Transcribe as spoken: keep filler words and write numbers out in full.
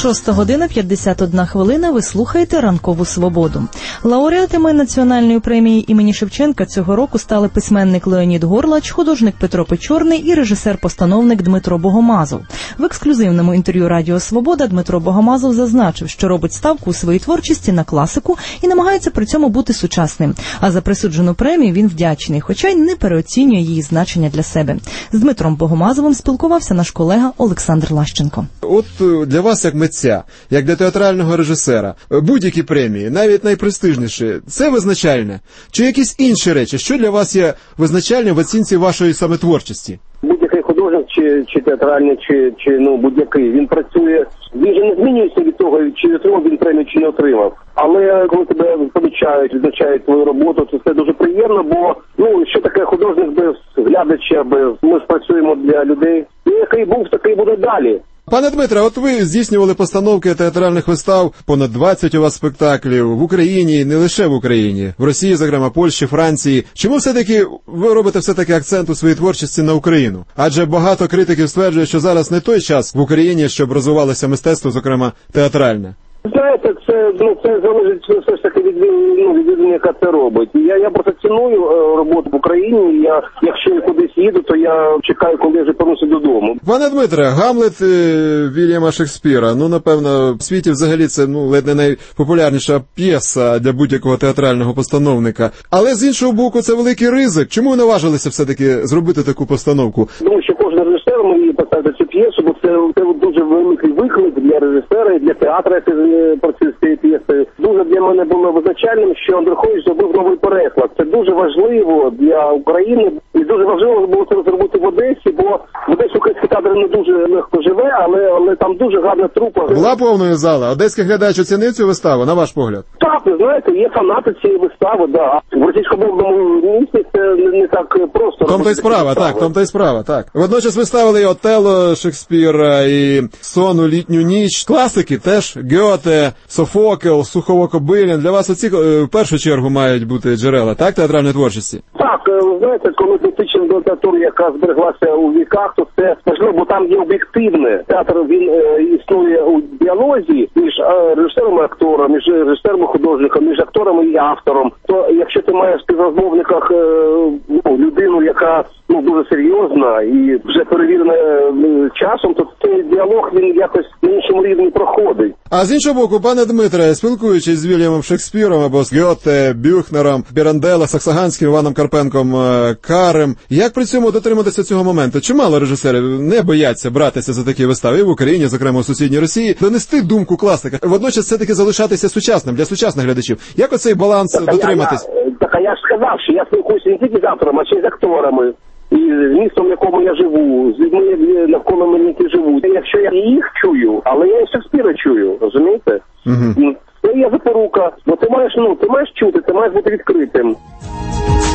Шоста година, п'ятдесят одна хвилина, ви слухаєте «Ранкову свободу». Лауреатами Національної премії імені Шевченка цього року стали письменник Леонід Горлач, художник Петро Печорний і режисер-постановник Дмитро Богомазов. В ексклюзивному інтерв'ю Радіо Свобода Дмитро Богомазов зазначив, що робить ставку у своїй творчості на класику і намагається при цьому бути сучасним. А за присуджену премію він вдячний, хоча й не переоцінює її значення для себе. З Дмитром Богомазовим спілкувався наш колега Олександр Лащенко. От для вас, як митця, як для театрального режисера, будь-які премії, навіть найпрестижніші, це визначальне? Чи якісь інші речі? Що для вас є визначальним в оцінці вашої саме творчості? Будь-який художник, чи, чи театральний, чи, чи ну, будь-який, він працює, він же не змінюється від того, чи отримав він премію, чи не отримав. Але коли тебе помічають, відзначають твою роботу, то це дуже приємно, бо, ну, що таке художник без глядача, без, ми ж працюємо для людей. І який був, такий буде далі. Пане Дмитре, от ви здійснювали постановки театральних вистав, понад двадцять у вас спектаклів в Україні, не лише в Україні, в Росії, зокрема, Польщі, Франції. Чому все-таки ви робите все-таки акцент у своїй творчості на Україну? Адже багато критиків стверджує, що зараз не той час в Україні, щоб розвивалося мистецтво, зокрема, театральне. Знаєте, це, ну, це залежить все ж таки від, ну, від людини, яка це робить. Я, я просто ціную е, роботу в Україні, я, якщо я кудись їду, то я чекаю, коли я вже повернуся додому. Пане Дмитре, Гамлет е, Вільяма Шекспіра, ну, напевно, в світі взагалі це, ну, ледь не найпопулярніша п'єса для будь-якого театрального постановника. Але, з іншого боку, це великий ризик. Чому ви наважилися все-таки зробити таку постановку? Тому що кожен режисер має поставити цю п'єсу, бо це, це дуже великий виклик для режисера і для театру, який працює з цією п'єсою. Дуже для мене було визначальним, що Андрухович зробив новий переклад. Це дуже важливо для України і дуже важливо було це зробити в Одесі, бо в Одесі український театр не дуже легко живе, але, але там дуже гарна трупа. Була повною зала? Одеський глядач оцінив цю виставу, на ваш погляд? Так, ви знаєте, є фанати цієї вистави, да. В російськомовному місті це не, не так просто. Том то й справа, так, том то й справа, так. Водночас ви ставили і Отелло Шекспіра, і Сон у літню ніч. Класики теж, Гьоте, Софокл, Сухово-Кобилін. Для вас оці в першу чергу мають бути джерела, так, театральної творчості? Так, ви знаєте, коли дотичимо до літератури, яка збереглася у віках, то це важливо, бо там є об'єктивне. Театр, він е, існує у діалозі між е, режисером і актором, між режисером і художником, між актором і автором. То якщо ти маєш в співрозмовниках е, ну, людину, яка ну, дуже серйозна і вже перевірена е, часом, то цей діалог, він якось на іншому рівні проходить. А з іншого боку, пане Дмитре, спілкуючись з Вільямом Шекспіром або з Гьоте, Бюхнером, Піранделла, Саксаганським, Іваном Карпенком, Карем, як при цьому дотриматися цього моменту? Чимало режисерів не бояться братися за такі вистави і в Україні, зокрема у сусідній Росії, донести думку класика. Водночас все-таки залишатися сучасним для сучасних глядачів. Як оцей баланс так, дотриматись? Я, я, так, а я ж сказав, що я спілкуюся не тільки з автором, а ще й з акторами. І з містом, в якому я живу, з людьми, навколо мене, які живуть. Якщо я їх чую, але я і Шекспіра чую, розумієте? Угу. Це є запорука, бо ти маєш, ну, ти маєш чути, ти маєш бути відкритим.